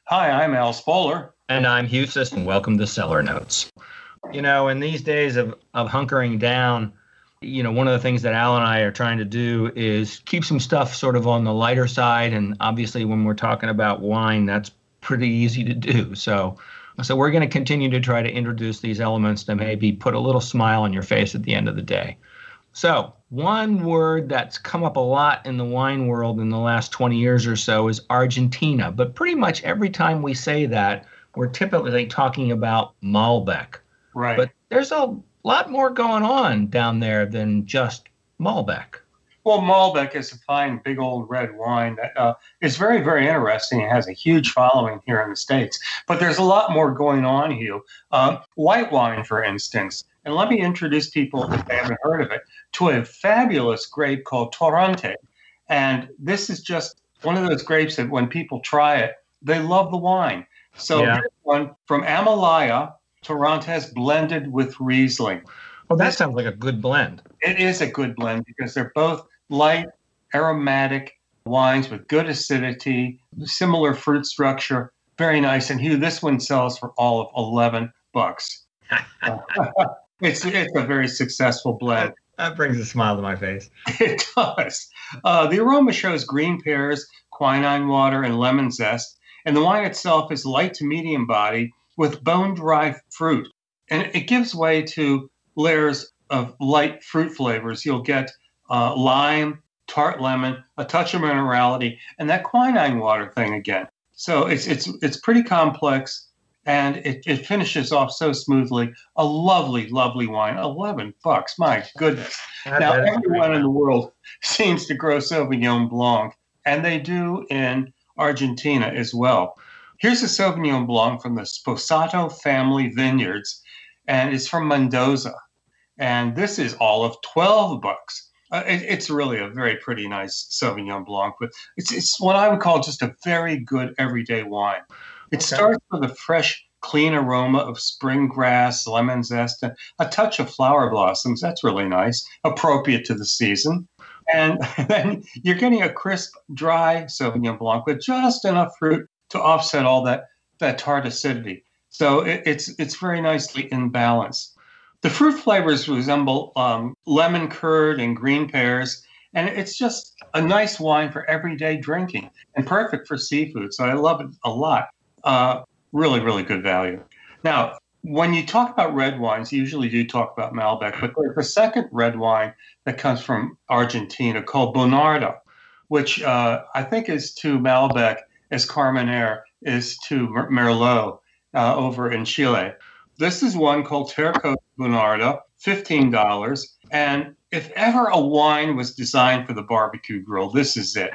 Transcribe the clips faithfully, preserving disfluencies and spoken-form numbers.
Hi, I'm Al Spoler. And I'm Hugh Sisson. Welcome to Cellar Notes. You know, in these days of, of hunkering down, you know, one of the things that Al and I are trying to do is keep some stuff sort of on the lighter side. And obviously, when we're talking about wine, that's pretty easy to do. So, so we're going to continue to try to introduce these elements to maybe put a little smile on your face at the end of the day. So one word that's come up a lot in the wine world in the last twenty years or so is Argentina. But pretty much every time we say that, we're typically talking about Malbec. Right. But there's a lot more going on down there than just Malbec. Well, Malbec is a fine, big old red wine that uh, is very, very interesting. It has a huge following here in the States. But there's a lot more going on, Hugh. Um, white wine, for instance. And let me introduce people, if they haven't heard of it, to a fabulous grape called Torrontés. And this is just one of those grapes that when people try it, they love the wine. So Yeah. here's one from Amalaya, Torrontés blended with Riesling. Well, that sounds like a good blend. It is a good blend because they're both light, aromatic wines with good acidity, similar fruit structure, very nice. And Hugh, this one sells for all of eleven bucks. It's it's a very successful blend. That brings a smile to my face. It does. Uh, the aroma shows green pears, quinine water, and lemon zest. And the wine itself is light to medium body with bone-dry fruit. And it gives way to layers of light fruit flavors. You'll get uh, lime, tart lemon, a touch of minerality, and that quinine water thing again. So it's it's it's pretty complex. And it, it finishes off so smoothly. A lovely, lovely wine. eleven bucks. My goodness. That- Now, that is everyone great. in the world seems to grow Sauvignon Blanc, and they do in Argentina as well. Here's a Sauvignon Blanc from the Sposato family vineyards, and it's from Mendoza. And this is all of twelve bucks. Uh, it, it's really a very pretty nice Sauvignon Blanc, but it's, it's what I would call just a very good everyday wine. It Okay. starts with a fresh, clean aroma of spring grass, lemon zest, and a touch of flower blossoms. That's really nice, appropriate to the season. And then you're getting a crisp, dry Sauvignon Blanc with just enough fruit to offset all that, that tart acidity. So it, it's it's very nicely in balance. The fruit flavors resemble um, lemon curd and green pears, and it's just a nice wine for everyday drinking and perfect for seafood. So I love it a lot. Uh, really, really good value. Now, when you talk about red wines, you usually do talk about Malbec, but there's a second red wine that comes from Argentina called Bonarda, which uh, I think is to Malbec as Carmenere is to Mer- Merlot uh, over in Chile. This is one called Terco Bonarda, fifteen dollars. And if ever a wine was designed for the barbecue grill, this is it.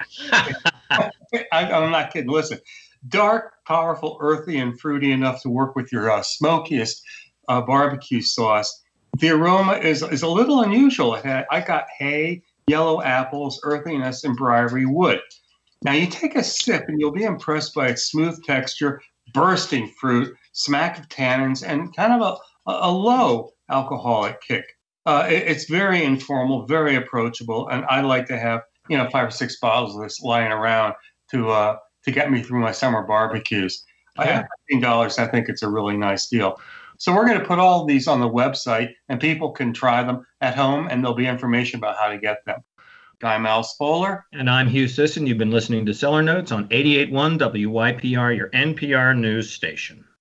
I, I'm not kidding. Listen. Dark, powerful, earthy, and fruity enough to work with your uh, smokiest uh, barbecue sauce. The aroma is is a little unusual. It had, I got hay, yellow apples, earthiness, and briary wood. Now you take a sip and you'll be impressed by its smooth texture, bursting fruit, smack of tannins, and kind of a, a low alcoholic kick. Uh, it, it's very informal, very approachable, and I like to have you know five or six bottles of this lying around to uh, to get me through my summer barbecues. I have fifteen dollars. I think it's a really nice deal. So we're going to put all of these on the website, and people can try them at home, and there'll be information about how to get them. I'm Al Spoler. And I'm Hugh Sisson. You've been listening to Cellar Notes on eighty-eight point one W Y P R, your N P R news station.